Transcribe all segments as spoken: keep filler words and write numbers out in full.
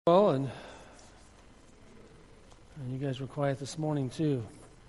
Well, and, and you guys were quiet this morning too.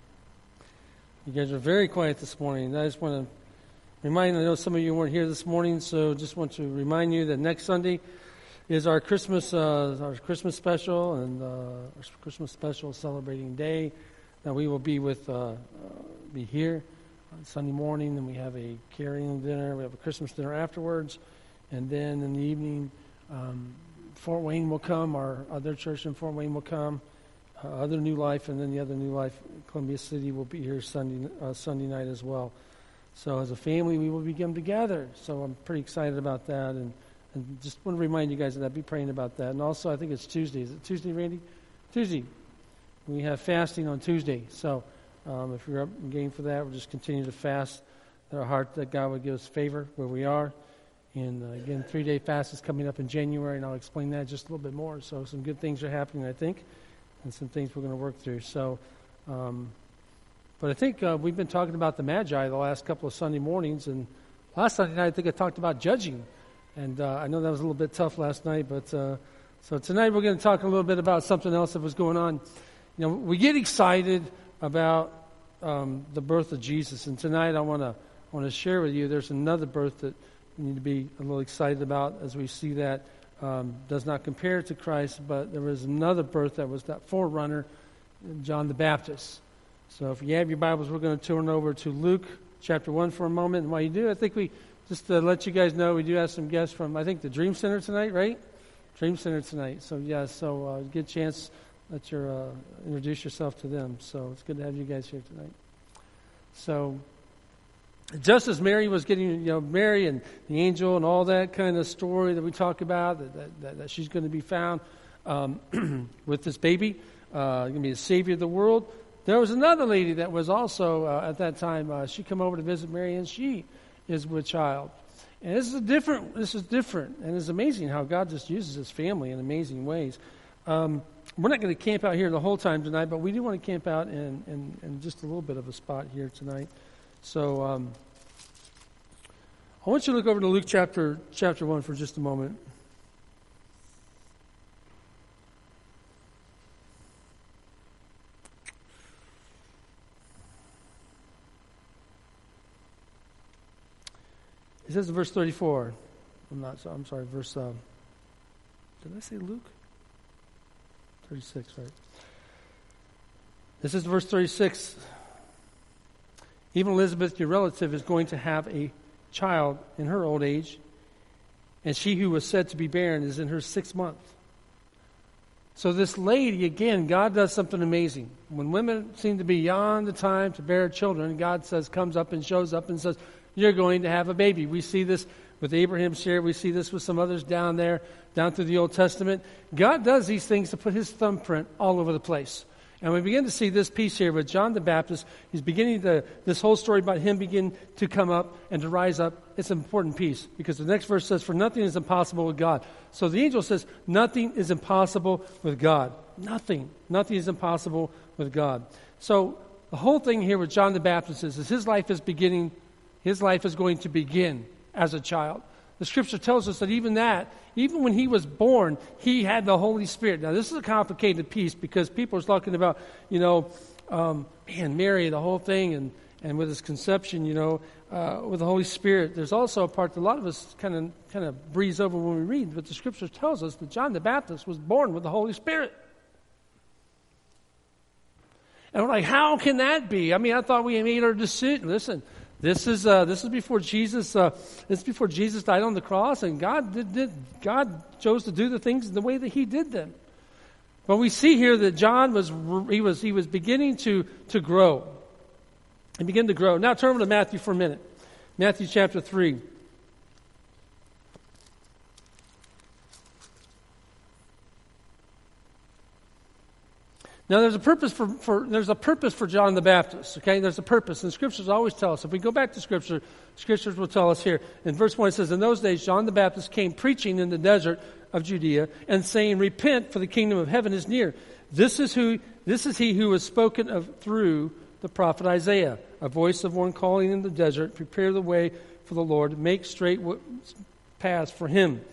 You guys are very quiet this morning. I just want to remind, I know some of you weren't here this morning, so just want to remind you that next Sunday is our Christmas uh, our Christmas special and uh, our Christmas special celebrating day. Now we will be with uh, uh, be here on Sunday morning, and we have a carrying dinner. We have a Christmas dinner afterwards, and then in the evening. Um, Fort Wayne will come, our other church in Fort Wayne will come, uh, other New Life, and then the other New Life, Columbia City, will be here Sunday uh, Sunday night as well. So as a family, we will begin together. So I'm pretty excited about that, and, and just want to remind you guys of that. Be praying about that. And also, I think it's Tuesday. Is it Tuesday, Randy? Tuesday. We have fasting on Tuesday. So um, if you're up and game for that, we'll just continue to fast. That our heart, that God would give us favor where we are. And uh, again, three-day fast is coming up in January, and I'll explain that just a little bit more. So some good things are happening, I think, and some things we're going to work through. So, um, but I think uh, we've been talking about the Magi the last couple of Sunday mornings, and last Sunday night I think I talked about judging, and uh, I know that was a little bit tough last night. But uh, so tonight we're going to talk a little bit about something else that was going on. You know, we get excited about um, the birth of Jesus, and tonight I want to want to share with you. There's another birth that we need to be a little excited about as we see that um, does not compare to Christ, but there was another birth that was that forerunner, John the Baptist. So if you have your Bibles, we're going to turn over to Luke chapter one for a moment. And while you do, I think we, just to let you guys know, we do have some guests from, I think, the Dream Center tonight, right? Dream Center tonight. So, yeah, so uh, get a chance, let your, uh, introduce yourself to them. So it's good to have you guys here tonight. So just as Mary was getting, you know, Mary and the angel and all that kind of story that we talk about, that, that, that she's going to be found um, with this baby, uh, going to be the Savior of the world. There was another lady that was also, uh, at that time, uh, she come over to visit Mary, and she is with child. And this is a different, this is different, and it's amazing how God just uses His family in amazing ways. Um, we're not going to camp out here the whole time tonight, but we do want to camp out in, in, in just a little bit of a spot here tonight. So um, I want you to look over to Luke chapter chapter one for just a moment. It says in verse thirty-four. I'm not. I'm sorry. Verse. Um, did I say Luke? thirty-six, right? This is verse thirty-six. Even Elizabeth, your relative, is going to have a child in her old age, and she who was said to be barren is in her sixth month. So this lady, again, God does something amazing. When women seem to be beyond the time to bear children, God says, comes up and shows up and says, you're going to have a baby. We see this with Abraham's share. We see this with some others down there, down through the Old Testament. God does these things to put His thumbprint all over the place. And we begin to see this piece here with John the Baptist. He's beginning to, this whole story about him begin to come up and to rise up. It's an important piece because the next verse says, for nothing is impossible with God. So the angel says, nothing is impossible with God. Nothing. Nothing is impossible with God. So the whole thing here with John the Baptist is, is his life is beginning, his life is going to begin as a child. The Scripture tells us that even that, even when he was born, he had the Holy Spirit. Now, this is a complicated piece because people are talking about, you know, um, man, Mary, the whole thing, and, and with his conception, you know, uh, with the Holy Spirit. There's also a part that a lot of us kind of kind of breeze over when we read, but the Scripture tells us that John the Baptist was born with the Holy Spirit. And we're like, how can that be? I mean, I thought we made our decision. Listen. This is uh, this is before Jesus. Uh, this is before Jesus died on the cross, and God did, did God chose to do the things the way that He did them. But we see here that John was he was he was beginning to to grow. He began to grow. Now turn over to Matthew for a minute. Matthew chapter three. Now, there's a purpose for, for there's a purpose for John the Baptist. Okay, there's a purpose, and Scriptures always tell us. If we go back to Scripture, Scriptures will tell us here in verse one. It says, "In those days, John the Baptist came preaching in the desert of Judea and saying, 'Repent, for the kingdom of heaven is near.' This is who this is he who was spoken of through the prophet Isaiah, a voice of one calling in the desert, prepare the way for the Lord, make straight paths for Him."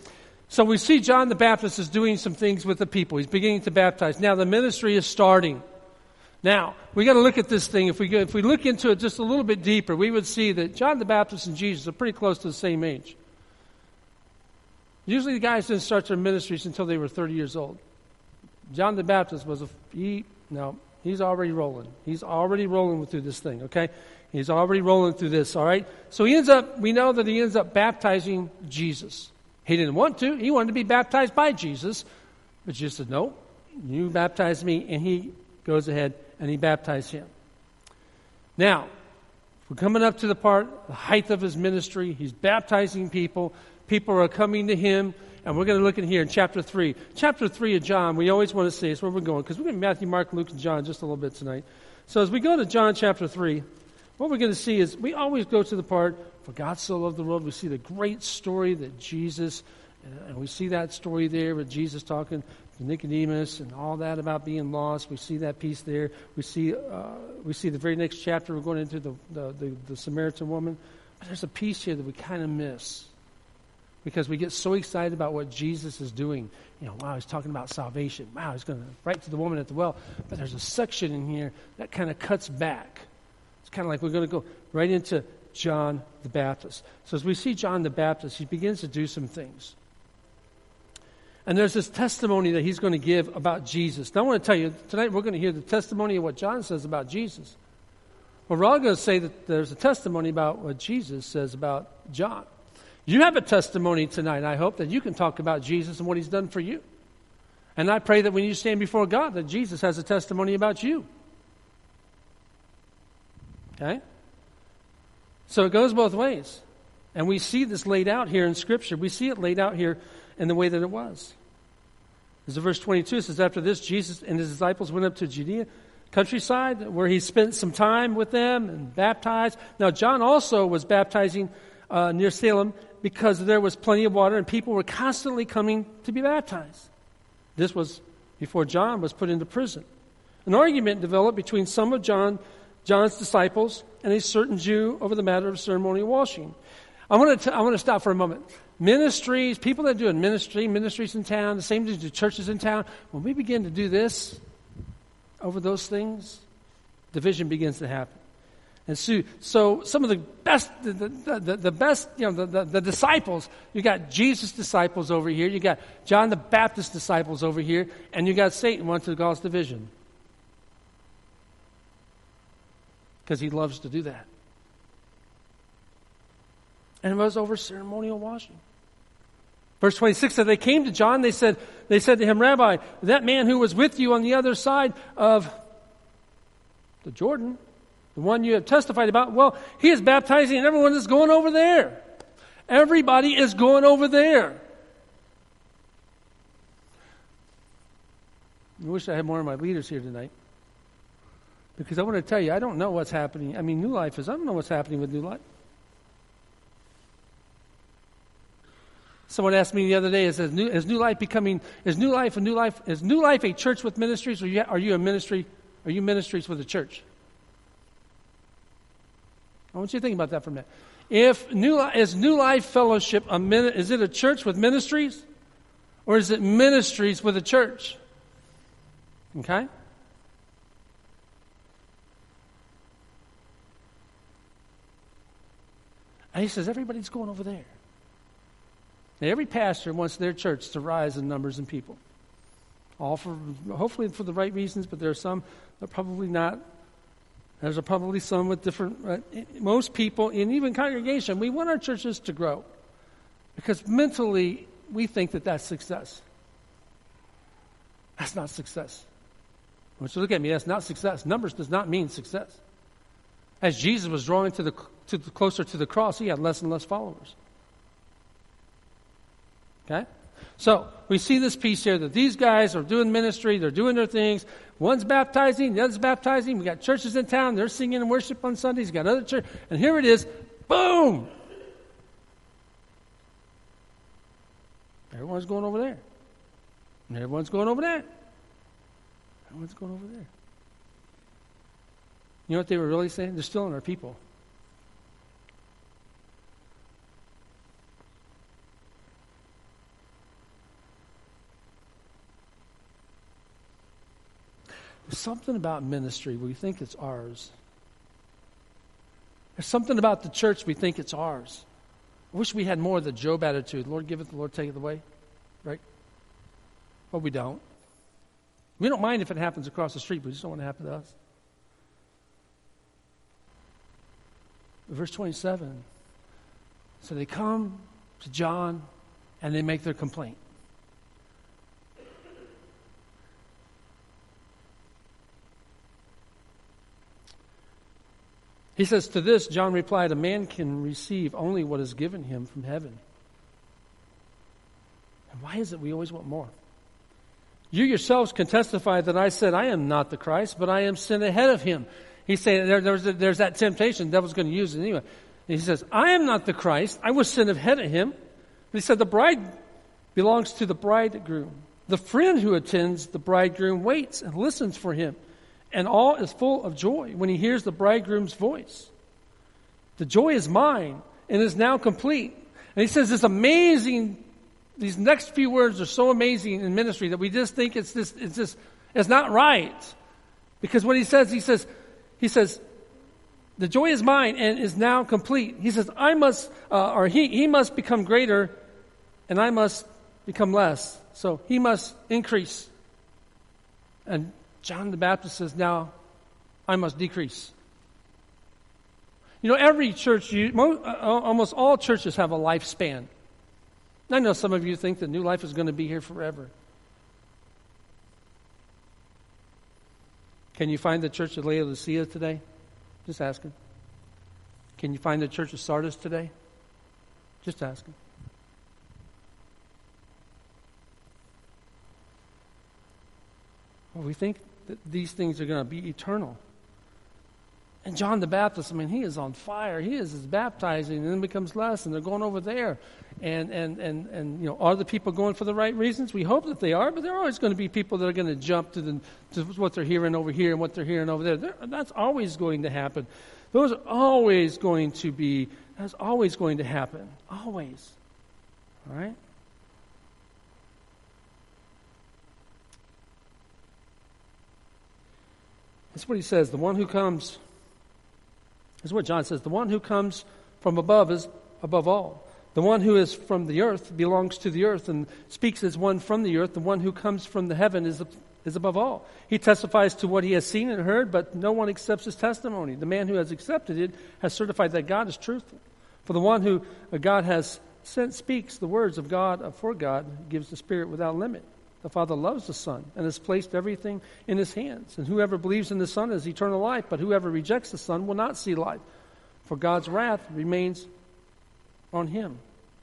So we see John the Baptist is doing some things with the people. He's beginning to baptize. Now the ministry is starting. Now, we got to look at this thing. If we go, if we look into it just a little bit deeper, we would see that John the Baptist and Jesus are pretty close to the same age. Usually the guys didn't start their ministries until they were thirty years old. John the Baptist was a, he, no, he's already rolling. He's already rolling through this thing, okay? He's already rolling through this, all right? So he ends up, we know that he ends up baptizing Jesus. He didn't want to. He wanted to be baptized by Jesus. But Jesus said, no, you baptize me. And he goes ahead and he baptized him. Now, we're coming up to the part, the height of his ministry. He's baptizing people. People are coming to him. And we're going to look at here in chapter three. Chapter three of John, we always want to see, it's where we're going. Because we're going to Matthew, Mark, Luke, and John just a little bit tonight. So as we go to John chapter three, what we're going to see is we always go to the part, for God so loved the world. We see the great story that Jesus, and we see that story there with Jesus talking to Nicodemus and all that about being lost. We see that piece there. We see uh, we see the very next chapter, we're going into the, the, the, the Samaritan woman. But there's a piece here that we kind of miss because we get so excited about what Jesus is doing. You know, wow, he's talking about salvation. Wow, he's going to right to the woman at the well. But there's a section in here that kind of cuts back. It's kind of like we're going to go right into John the Baptist. So as we see John the Baptist, he begins to do some things. And there's this testimony that he's going to give about Jesus. Now I want to tell you, tonight we're going to hear the testimony of what John says about Jesus. Well, we're all going to say that there's a testimony about what Jesus says about John. You have a testimony tonight, I hope, that you can talk about Jesus and what he's done for you. And I pray that when you stand before God, that Jesus has a testimony about you. Okay? So it goes both ways. And we see this laid out here in Scripture. We see it laid out here in the way that it was. As in verse twenty-two, it says, after this, Jesus and his disciples went up to Judea countryside, where he spent some time with them and baptized. Now, John also was baptizing uh, near Salem because there was plenty of water and people were constantly coming to be baptized. This was before John was put into prison. An argument developed between some of John John's disciples and a certain Jew over the matter of ceremonial washing. I want to t- I want to stop for a moment. Ministries, people that are doing ministry, ministries in town, the same as the churches in town, when we begin to do this over those things, division begins to happen. And so, so some of the best, the, the, the, the best, you know, the, the, the disciples, you got Jesus' disciples over here, you got John the Baptist disciples over here, and you got Satan wanting to cause division. Because he loves to do that. And it was over ceremonial washing. Verse twenty-six, that they came to John, they said, they said to him, Rabbi, that man who was with you on the other side of the Jordan, the one you have testified about, well, he is baptizing and everyone is going over there. Everybody is going over there. I wish I had more of my leaders here tonight. Because I want to tell you, I don't know what's happening. I mean, New Life is, I don't know what's happening with New Life. Someone asked me the other day, is New, is New Life becoming, is New Life a New Life, is New Life a church with ministries, or are you a ministry, are you ministries with a church? I want you to think about that for a minute. If New is New Life Fellowship a is it a church with ministries, or is it ministries with a church? Okay. And he says everybody's going over there. And every pastor wants their church to rise in numbers and people. All for hopefully for the right reasons, but there are some that probably not. There's probably some with different, uh, most people, and even congregation, we want our churches to grow. Because mentally, we think that that's success. That's not success. I want you to look at me, that's not success. Numbers does not mean success. As Jesus was drawing to the, to the closer to the cross, he had less and less followers. Okay? So, we see this piece here that these guys are doing ministry, they're doing their things. One's baptizing, the other's baptizing. We got churches in town, they're singing and worship on Sundays. You got other church, and here it is, boom! Everyone's going over there. And everyone's going over there. Everyone's going over there. You know what they were really saying? They're still in our people. There's something about ministry we think it's ours. There's something about the church we think it's ours. I wish we had more of the Job attitude. Lord give it, the Lord take it away. Right? But we don't. We don't mind if it happens across the street, but we just don't want it to happen to us. Verse twenty-seven. So they come to John and they make their complaint. He says, to this, John replied, a man can receive only what is given him from heaven. And why is it we always want more? You yourselves can testify that I said, I am not the Christ, but I am sent ahead of him. He's saying there, there's, there's that temptation. The devil's going to use it anyway. And he says, I am not the Christ. I was sent ahead of him. But he said, the bride belongs to the bridegroom. The friend who attends the bridegroom waits and listens for him. And all is full of joy when he hears the bridegroom's voice. The joy is mine and is now complete. And he says this amazing, these next few words are so amazing in ministry that we just think it's this, it's just, it's not right. Because what he says, he says, he says, the joy is mine and is now complete. He says, I must, uh, or he, he must become greater and I must become less. So he must increase. And John the Baptist says, now I must decrease. You know, every church, you, most, uh, almost all churches have a lifespan. I know some of you think that New Life is going to be here forever. Can you find the church of Laodicea today? Just asking. Can you find the church of Sardis today? Just asking. Well, we think that these things are going to be eternal. And John the Baptist, I mean, he is on fire. He is, is baptizing and then becomes less, and they're going over there. And, and, and, and, you know, are the people going for the right reasons? We hope that they are, but there are always going to be people that are going to jump to, the, to what they're hearing over here and what they're hearing over there. They're, that's always going to happen. Those are always going to be, that's always going to happen. Always. All right? That's what he says. The one who comes, this is what John says, the one who comes from above is above all. The one who is from the earth belongs to the earth and speaks as one from the earth. The one who comes from the heaven is, is above all. He testifies to what he has seen and heard, but no one accepts his testimony. The man who has accepted it has certified that God is truthful. For the one who God has sent speaks the words of God for God, gives the Spirit without limit. The Father loves the Son and has placed everything in his hands. And whoever believes in the Son has eternal life, but whoever rejects the Son will not see life, for God's wrath remains on him.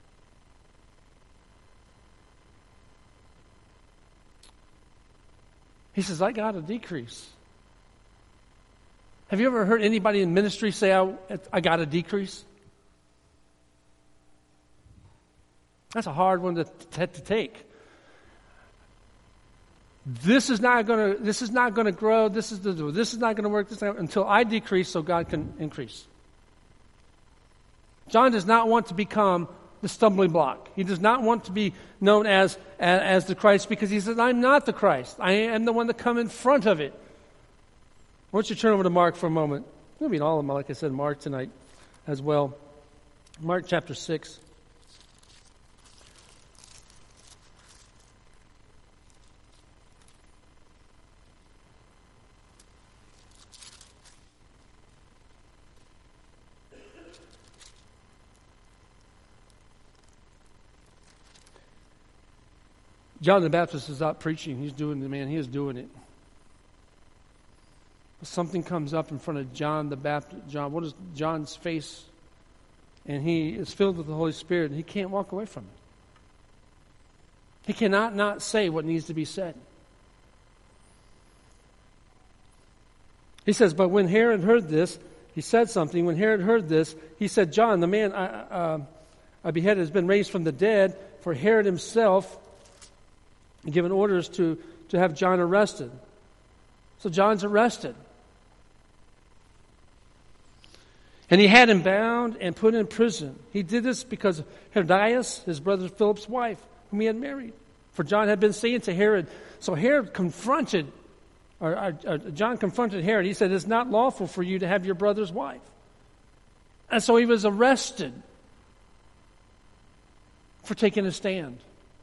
He says, I got to decrease. Have you ever heard anybody in ministry say, I, I got to decrease? That's a hard one to, to, to take. This is not going to. This is not going to grow. This is the. This is not going to work. This is not, until I decrease, so God can increase. John does not want to become the stumbling block. He does not want to be known as as, as the Christ because he says, "I'm not the Christ. I am the one that come in front of it." Why don't you turn over to Mark for a moment? We'll be in all of them, like I said, Mark tonight as well. Mark chapter six. John the Baptist is out preaching. He's doing the man. He is doing it. Something comes up in front of John the Baptist. John, what is John's face? And he is filled with the Holy Spirit, and he can't walk away from it. He cannot not say what needs to be said. He says, but when Herod heard this, he said something. When Herod heard this, he said, John, the man I, uh, I beheaded, has been raised from the dead, for Herod himself given orders to, to have John arrested. So John's arrested. And he had him bound and put in prison. He did this because Herodias, his brother Philip's wife, whom he had married. For John had been saying to Herod, so Herod confronted or, or, or John confronted Herod. He said, it's not lawful for you to have your brother's wife. And so he was arrested for taking a stand.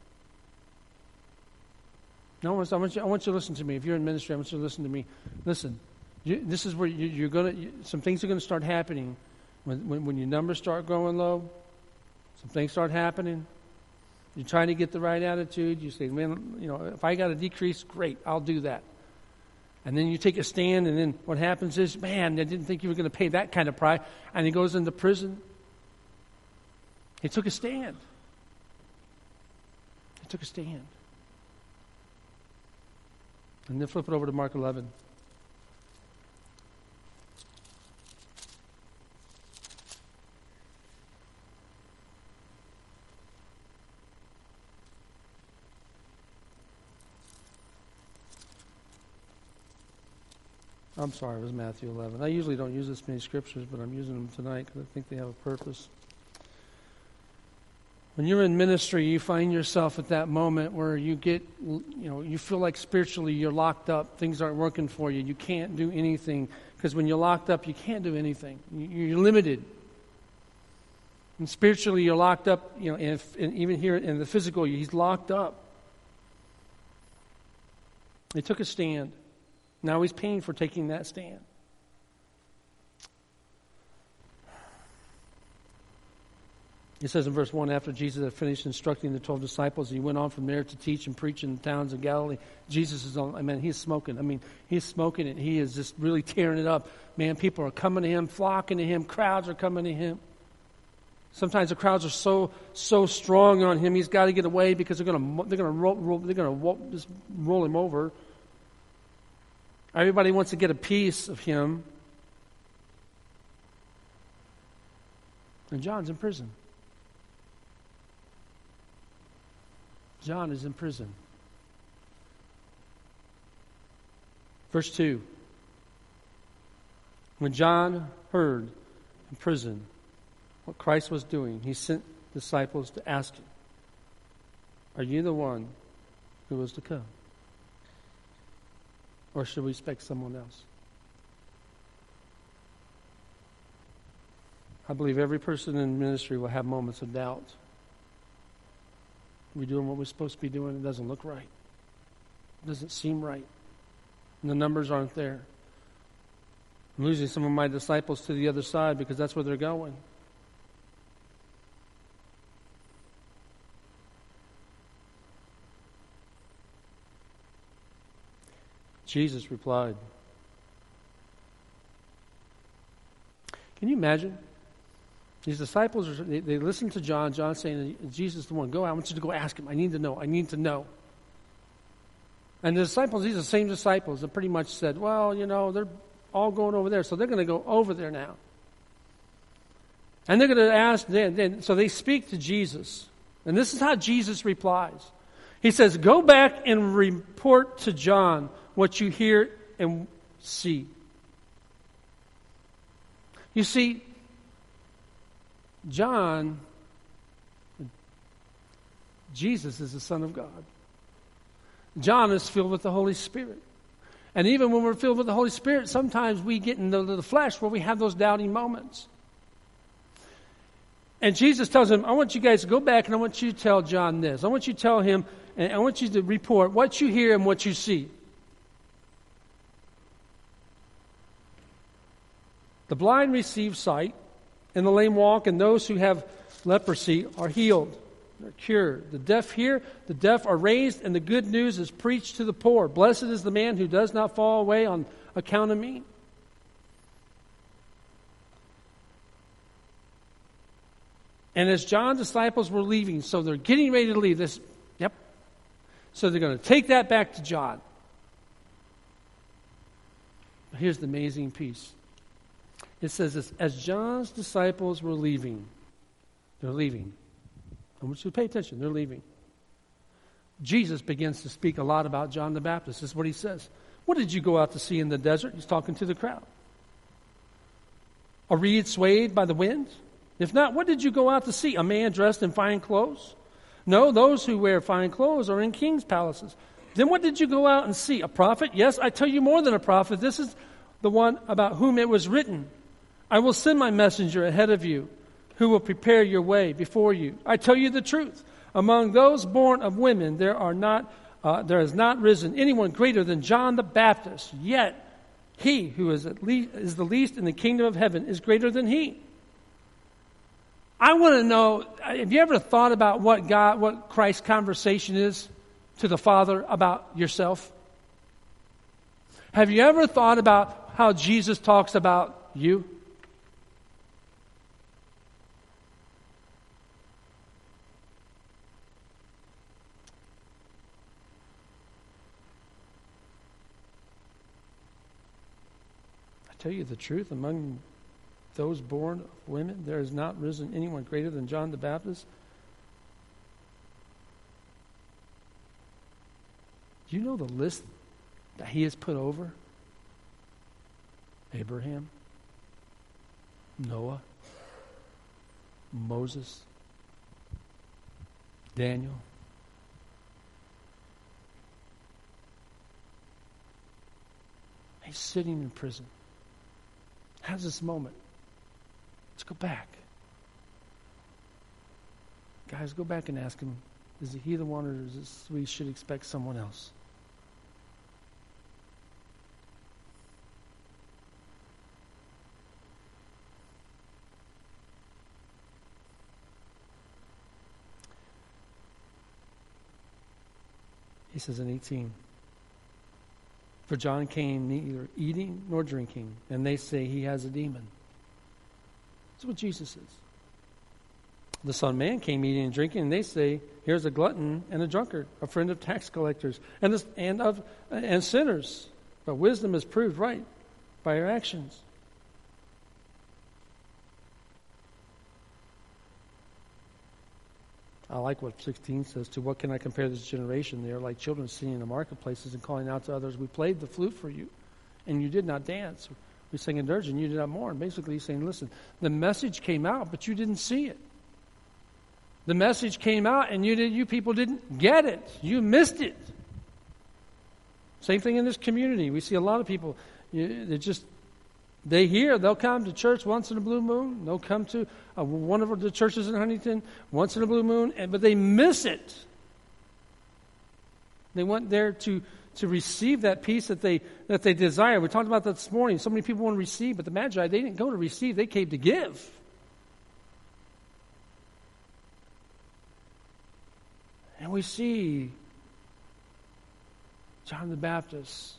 Now, I want, you, I want you to listen to me. If you're in ministry, I want you to listen to me. Listen, you, this is where you, you're going to, you, some things are going to start happening when, when, when your numbers start growing low. Some things start happening. You're trying to get the right attitude. You say, man, you know, if I got to decrease, great, I'll do that. And then you take a stand, and then what happens is, man, I didn't think you were going to pay that kind of price. And he goes into prison. He took a stand. He took a stand. And then flip it over to Mark eleven. I'm sorry, it was Matthew eleven. I usually don't use this many scriptures, but I'm using them tonight because I think they have a purpose. When you're in ministry, you find yourself at that moment where you get, you know, you feel like spiritually you're locked up. Things aren't working for you. You can't do anything because when you're locked up, you can't do anything. You're limited. And spiritually, you're locked up. You know, and, if, and even here in the physical, he's locked up. He took a stand. Now he's paying for taking that stand. It says in verse one, after Jesus had finished instructing the twelve disciples, he went on from there to teach and preach in the towns of Galilee. Jesus is on, I mean, he's smoking. I mean, he's smoking it. He is just really tearing it up. Man, people are coming to him, flocking to him. Crowds are coming to him. Sometimes the crowds are so so strong on him, he's got to get away because they're going to they're going to roll, roll they're going to roll, just roll him over. Everybody wants to get a piece of him. And John's in prison. John is in prison. Verse two. When John heard in prison what Christ was doing, he sent disciples to ask him, are you the one who was to come? Or should we expect someone else? I believe every person in ministry will have moments of doubt. We're doing what we're supposed to be doing. It doesn't look right. It doesn't seem right. And the numbers aren't there. I'm losing some of my disciples to the other side because that's where they're going. Jesus replied. Can you imagine? These disciples, are, they, they listen to John. John saying, Jesus is the one. Go, I want you to go ask him. I need to know. I need to know. And the disciples, these are the same disciples that pretty much said, well, you know, they're all going over there. So they're going to go over there now. And they're going to ask, then, then, so they speak to Jesus. And this is how Jesus replies. He says, go back and report to John what you hear and see. You see, John, Jesus is the Son of God. John is filled with the Holy Spirit. And even when we're filled with the Holy Spirit, sometimes we get into the flesh where we have those doubting moments. And Jesus tells him, I want you guys to go back and I want you to tell John this. I want you to tell him, and I want you to report what you hear and what you see. The blind receive sight, and the lame walk, and those who have leprosy are healed. They're cured. The deaf hear, the deaf are raised, and the good news is preached to the poor. Blessed is the man who does not fall away on account of me. And as John's disciples were leaving, so they're getting ready to leave this, yep. So they're going to take that back to John. But here's the amazing piece. It says this, as John's disciples were leaving, they're leaving. I want you to pay attention, they're leaving. Jesus begins to speak a lot about John the Baptist. This is what he says. What did you go out to see in the desert? He's talking to the crowd. A reed swayed by the wind? If not, what did you go out to see? A man dressed in fine clothes? No, those who wear fine clothes are in king's palaces. Then what did you go out and see? A prophet? Yes, I tell you more than a prophet. This is the one about whom it was written. I will send my messenger ahead of you, who will prepare your way before you. I tell you the truth. Among those born of women, there are not, uh, there has not risen anyone greater than John the Baptist. Yet he who is at least is the least in the kingdom of heaven is greater than he. I want to know, have you ever thought about what God, what Christ's conversation is to the Father about yourself? Have you ever thought about how Jesus talks about you? I tell you the truth, among those born of women, there has not risen anyone greater than John the Baptist. Do you know the list that he has put over? Abraham, Noah, Moses, Daniel. He's sitting in prison. Has this moment. Let's go back. Guys, go back and ask him, is he the one, or is this, we should expect someone else? He says in eighteen, for John came neither eating nor drinking, and they say he has a demon. That's what Jesus is. The Son of Man came eating and drinking, and they say, here's a glutton and a drunkard, a friend of tax collectors and, this, and of and sinners. But wisdom is proved right by her actions. I like what sixteen says, to what can I compare this generation? They are like children singing in the marketplaces and calling out to others, we played the flute for you, and you did not dance. We sang a dirge, and you did not mourn. Basically, he's saying, listen, the message came out, but you didn't see it. The message came out, and you did, you people didn't get it. You missed it. Same thing in this community. We see a lot of people, you, they just, they hear, they'll come to church once in a blue moon. They'll come to uh, one of the churches in Huntington once in a blue moon, and, but they miss it. They went there to, to receive that peace that they that they desire. We talked about that this morning. So many people want to receive, but the Magi, they didn't go to receive. They came to give. And we see John the Baptist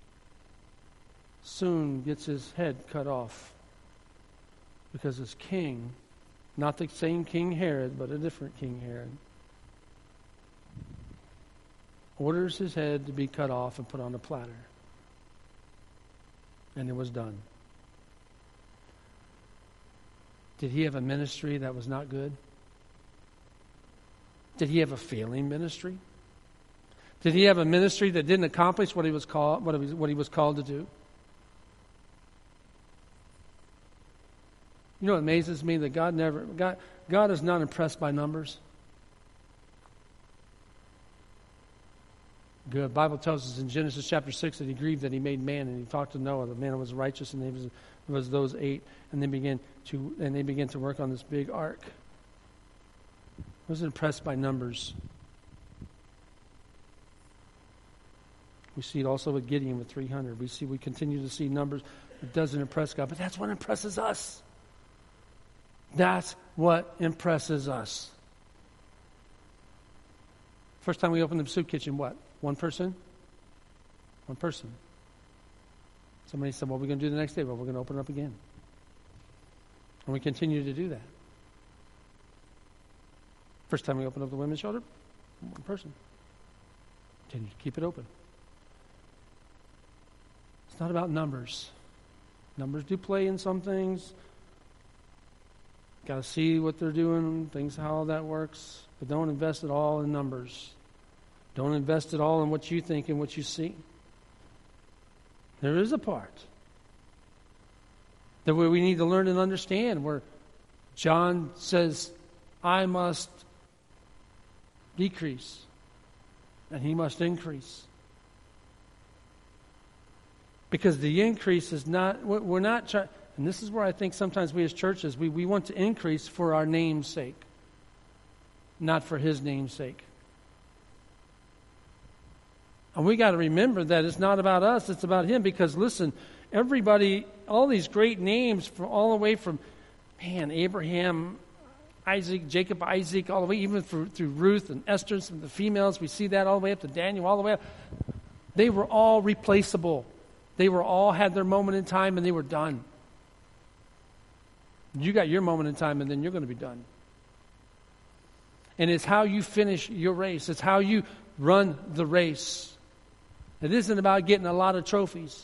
soon gets his head cut off because his king, not the same King Herod, but a different King Herod, orders his head to be cut off and put on a platter. And it was done. Did he have a ministry that was not good? Did he have a failing ministry? Did he have a ministry that didn't accomplish what he was called, what he was, what he was called to do? You know what amazes me? That God never, God, God is not impressed by numbers. Good. The Bible tells us in Genesis chapter six that he grieved that he made man, and he talked to Noah. The man was righteous, and it was, it was those eight, and they began to and they began to work on this big ark. He wasn't impressed by numbers. We see it also with Gideon with three hundred. We see we continue to see numbers. It doesn't impress God, but that's what impresses us. That's what impresses us. First time we opened the soup kitchen, what? One person? One person. Somebody said, what are we going to do the next day? Well, we're going to open it up again. And we continue to do that. First time we opened up the women's shelter, one person. Continue to keep it open. It's not about numbers. Numbers do play in some things. Got to see what they're doing, things, how that works. But don't invest it all in numbers. Don't invest it all in what you think and what you see. There is a part that where we need to learn and understand, where John says, I must decrease and he must increase. Because the increase is not, we're not trying, and this is where I think sometimes we as churches, we, we want to increase for our name's sake, not for his name's sake. And we got to remember that it's not about us, it's about him. Because listen, everybody, all these great names from all the way from, man, Abraham, Isaac, Jacob, Isaac, all the way even through, through Ruth and Esther and some of the females, we see that all the way up to Daniel, all the way up. They were all replaceable. They were all had their moment in time and they were done. You got your moment in time and then you're going to be done. And it's how you finish your race. It's how you run the race. It isn't about getting a lot of trophies.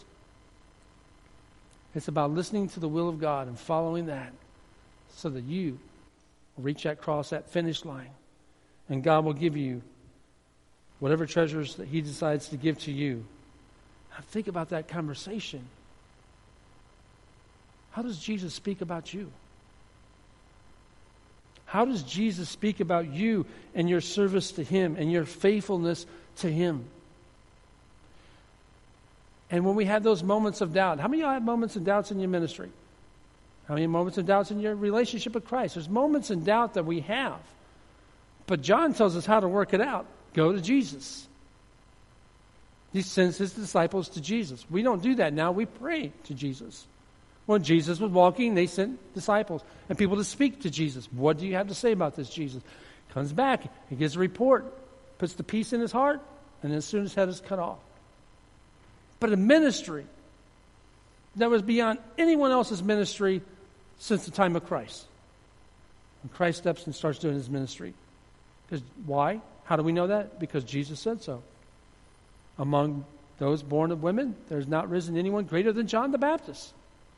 It's about listening to the will of God and following that so that you will reach that cross, that finish line. And God will give you whatever treasures that he decides to give to you. Now think about that conversation. How does Jesus speak about you? How does Jesus speak about you and your service to him and your faithfulness to him? And when we have those moments of doubt, how many of you have moments of doubts in your ministry? How many moments of doubts in your relationship with Christ? There's moments of doubt that we have. But John tells us how to work it out. Go to Jesus. He sends his disciples to Jesus. We don't do that now. We pray to Jesus. When Jesus was walking, they sent disciples and people to speak to Jesus. What do you have to say about this, Jesus? Comes back, he gives a report, puts the peace in his heart, and as soon as his head is cut off. But a ministry that was beyond anyone else's ministry since the time of Christ. When Christ steps and starts doing his ministry. Because why? How do we know that? Because Jesus said so. Among those born of women, there's not risen anyone greater than John the Baptist.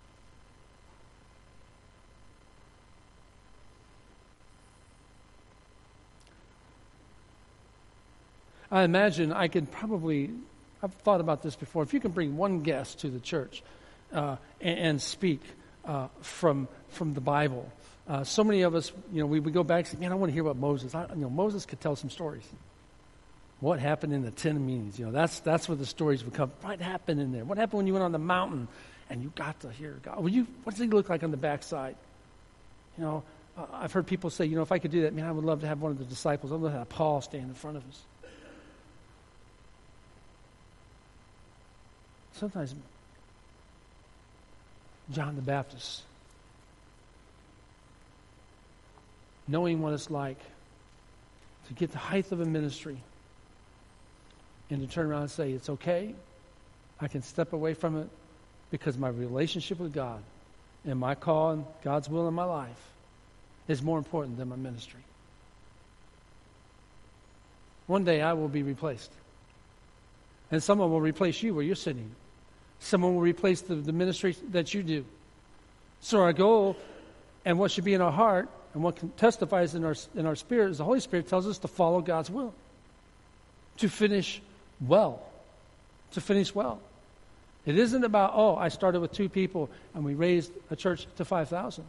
I imagine I could probably, I've thought about this before, if you can bring one guest to the church uh, and, and speak uh, from from the Bible. Uh, so many of us, you know, we would go back and say, man, I want to hear about Moses. I, you know, Moses could tell some stories. What happened in the tent meetings? You know, that's that's where the stories would come. What happened in there? What happened when you went on the mountain and you got to hear God? Well, you, what does he look like on the backside? You know, uh, I've heard people say, you know, if I could do that, man, I would love to have one of the disciples. I'd love to have Paul stand in front of us. Sometimes John the Baptist, knowing what it's like to get the height of a ministry and to turn around and say, it's okay, I can step away from it because my relationship with God and my call and God's will in my life is more important than my ministry. One day I will be replaced. And someone will replace you where you're sitting. Someone will replace the, the ministry that you do. So our goal and what should be in our heart and what can, testifies in our in our spirit is the Holy Spirit tells us to follow God's will. To finish well. To finish well. It isn't about, oh, I started with two people and we raised a church to five thousand.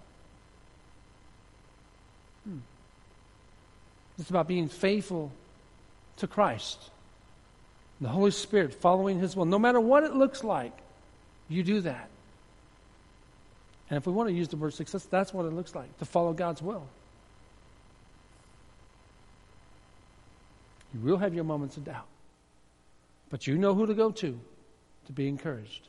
Hmm. It's about being faithful to Christ. The Holy Spirit, following his will. No matter what it looks like, you do that. And if we want to use the word success, that's what it looks like, to follow God's will. You will have your moments of doubt. But you know who to go to to be encouraged.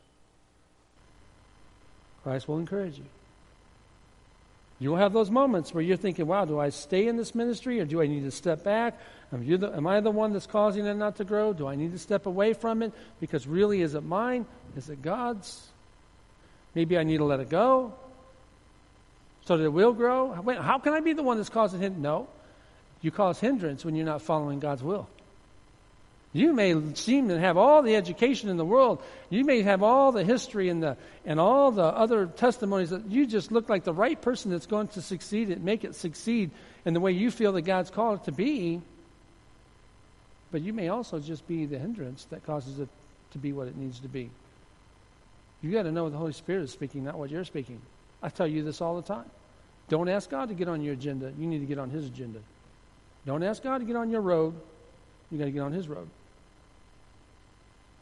Christ will encourage you. You'll have those moments where you're thinking, wow, do I stay in this ministry or do I need to step back? Am, you the, am I the one that's causing it not to grow? Do I need to step away from it? Because really, is it mine? Is it God's? Maybe I need to let it go so that it will grow. Wait, how can I be the one that's causing hindrance? No. You cause hindrance when you're not following God's will. You may seem to have all the education in the world. You may have all the history and the and all the other testimonies that you just look like the right person that's going to succeed and make it succeed in the way you feel that God's called it to be. But you may also just be the hindrance that causes it to be what it needs to be. You got to know the Holy Spirit is speaking, not what you're speaking. I tell you this all the time. Don't ask God to get on your agenda. You need to get on his agenda. Don't ask God to get on your road. You got to get on his road.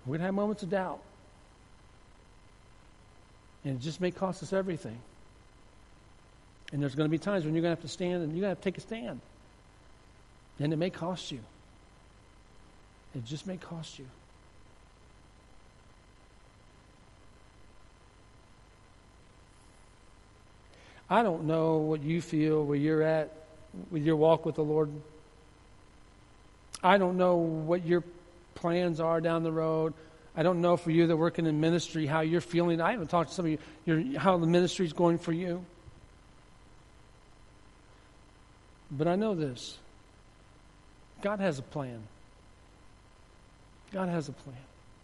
We're going to have moments of doubt. And it just may cost us everything. And there's going to be times when you're going to have to stand and you're going to have to take a stand. And it may cost you. It just may cost you. I don't know what you feel where you're at with your walk with the Lord. I don't know what your plans are down the road. I don't know for you that are working in ministry how you're feeling. I haven't talked to some of you your, how the ministry is going for you. But I know this. God has a plan. God has a plan.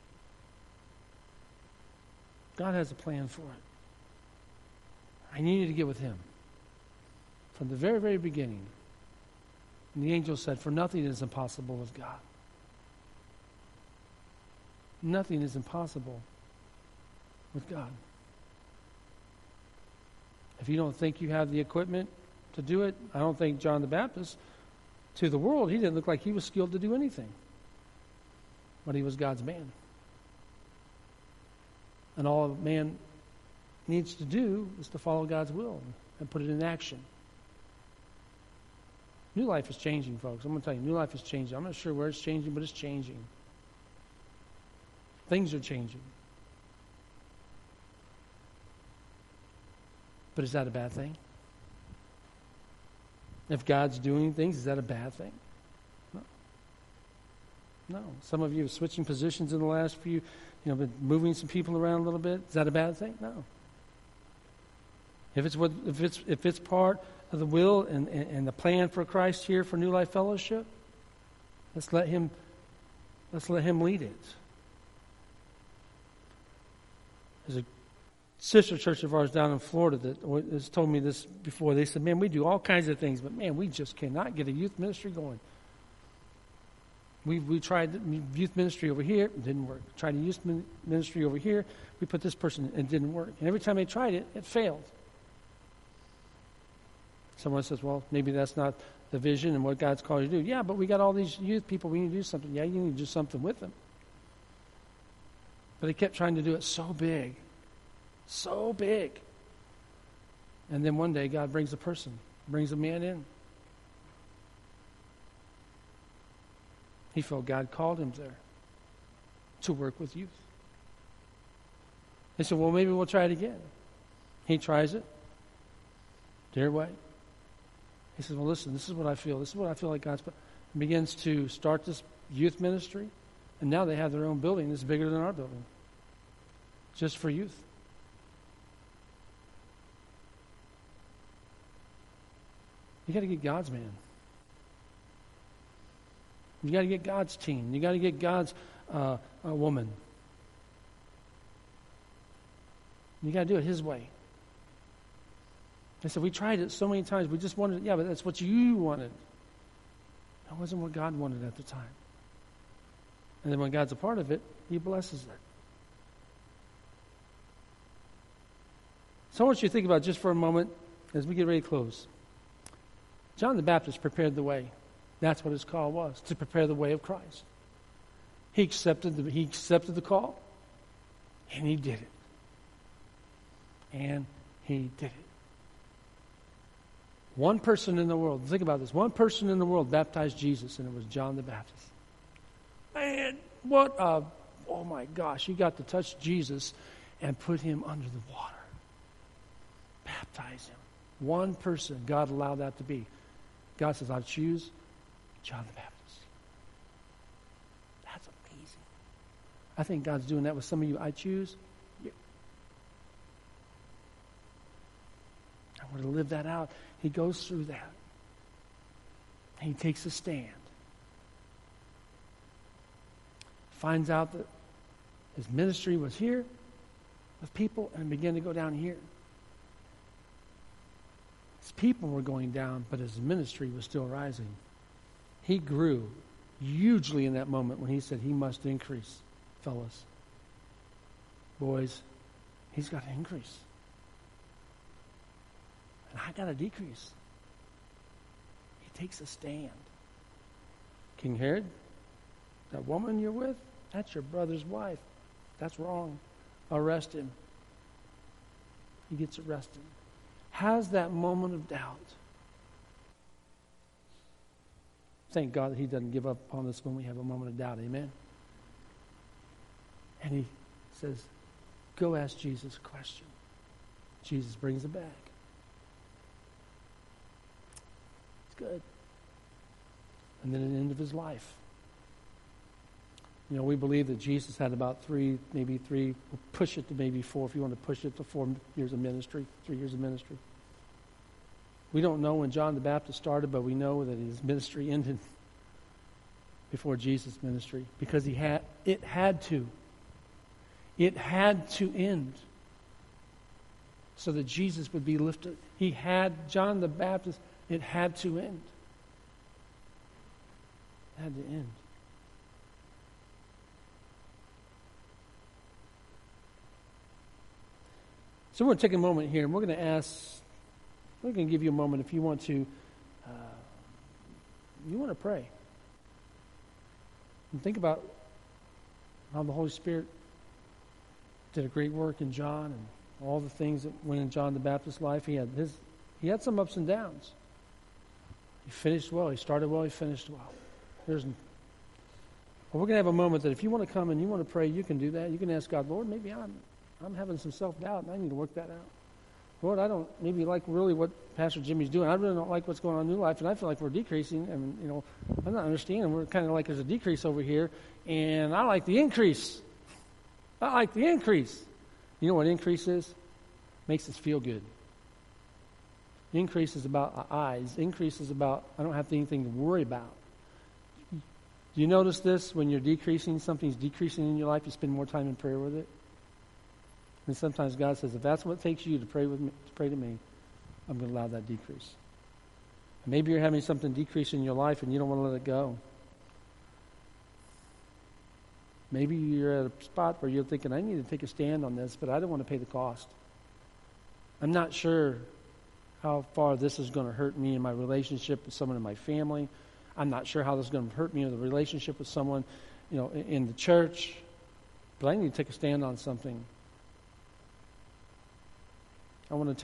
God has a plan for it. I needed to get with Him. From the very, very beginning. And the angel said, for nothing is impossible with God. Nothing is impossible with God. If you don't think you have the equipment to do it, I don't think John the Baptist, to the world, he didn't look like he was skilled to do anything. But he was God's man. And all man needs to do is to follow God's will and put it in action. New Life is changing, folks. I'm going to tell you, New Life is changing. I'm not sure where it's changing, but it's changing. Things are changing. But is that a bad thing? If God's doing things, is that a bad thing? No. No. Some of you are switching positions in the last few, you know, been moving some people around a little bit. Is that a bad thing? No. If it's what, if it's if it's part of the will and, and, and the plan for Christ here for New Life Fellowship, let's let Him let's let Him lead it. There's a sister church of ours down in Florida that has told me this before. They said, man, we do all kinds of things, but man, we just cannot get a youth ministry going. We we tried youth ministry over here, it didn't work. Tried a youth ministry over here, we put this person, it didn't work. And every time they tried it, it failed. Someone says, well, maybe that's not the vision and what God's called you to do. Yeah, but we got all these youth people, we need to do something. Yeah, you need to do something with them. But they kept trying to do it so big. So big. And then one day God brings a person, brings a man in. He felt God called him there to work with youth. They said, well, maybe we'll try it again. He tries it. Their way. He says, well, listen, this is what I feel. This is what I feel like God's put. He begins to start this youth ministry. And now they have their own building that's bigger than our building. Just for youth. You got to get God's man. You got to get God's team. You got to get God's uh, uh, woman. You got to do it His way. I said, we tried it so many times. We just wanted, yeah, but that's what you wanted. That wasn't what God wanted at the time. And then when God's a part of it, He blesses it. So I want you to think about just for a moment as we get ready to close. John the Baptist prepared the way. That's what his call was, to prepare the way of Christ. He accepted the, he accepted the call, and he did it. And he did it. One person in the world, think about this, one person in the world baptized Jesus, and it was John the Baptist. Man, what a, oh my gosh, he got to touch Jesus and put him under the water. Baptize him. One person, God allowed that to be. God says, I choose John the Baptist. That's amazing. I think God's doing that with some of you. I choose you. I want to live that out. He goes through that. He takes a stand. Finds out that his ministry was here with people and began to go down here. His people were going down, but his ministry was still rising. He grew hugely in that moment when he said he must increase, fellas. Boys, he's got to increase. And I got to decrease. He takes a stand. King Herod, that woman you're with, That's your brother's wife. That's wrong. Arrest him. He gets arrested. Has that moment of doubt. Thank God that he doesn't give up on us when we have a moment of doubt. Amen. And he says, go ask Jesus a question. Jesus brings it back. It's good. And then at the end of his life. You know, we believe that Jesus had about three, maybe three, we'll push it to maybe four, if you want to push it to four years of ministry, three years of ministry. We don't know when John the Baptist started, but we know that his ministry ended before Jesus' ministry because he had it had to. It had to end so that Jesus would be lifted. He had John the Baptist, it had to end. It had to end. So we're going to take a moment here, and we're going to ask, we're going to give you a moment if you want to, uh, you want to pray. And think about how the Holy Spirit did a great work in John and all the things that went in John the Baptist's life. He had his, he had some ups and downs. He finished well. He started well. He finished well. There's, well, we're going to have a moment that if you want to come and you want to pray, you can do that. You can ask God, Lord, maybe I'm I'm having some self-doubt, and I need to work that out. Lord, I don't maybe like really what Pastor Jimmy's doing. I really don't like what's going on in New Life, and I feel like we're decreasing. And, you know, I'm not understanding. We're kind of like there's a decrease over here, and I like the increase. I like the increase. You know what increase is? Makes us feel good. Increase is about eyes. Increase is about I don't have anything to worry about. Do you notice this? When you're decreasing, something's decreasing in your life, you spend more time in prayer with it. And sometimes God says, if that's what it takes you to pray with me, to pray to me, I'm going to allow that decrease. And maybe you're having something decrease in your life and you don't want to let it go. Maybe you're at a spot where you're thinking, I need to take a stand on this, but I don't want to pay the cost. I'm not sure how far this is going to hurt me in my relationship with someone in my family. I'm not sure how this is going to hurt me in the relationship with someone, you know, in the church. But I need to take a stand on something. I want to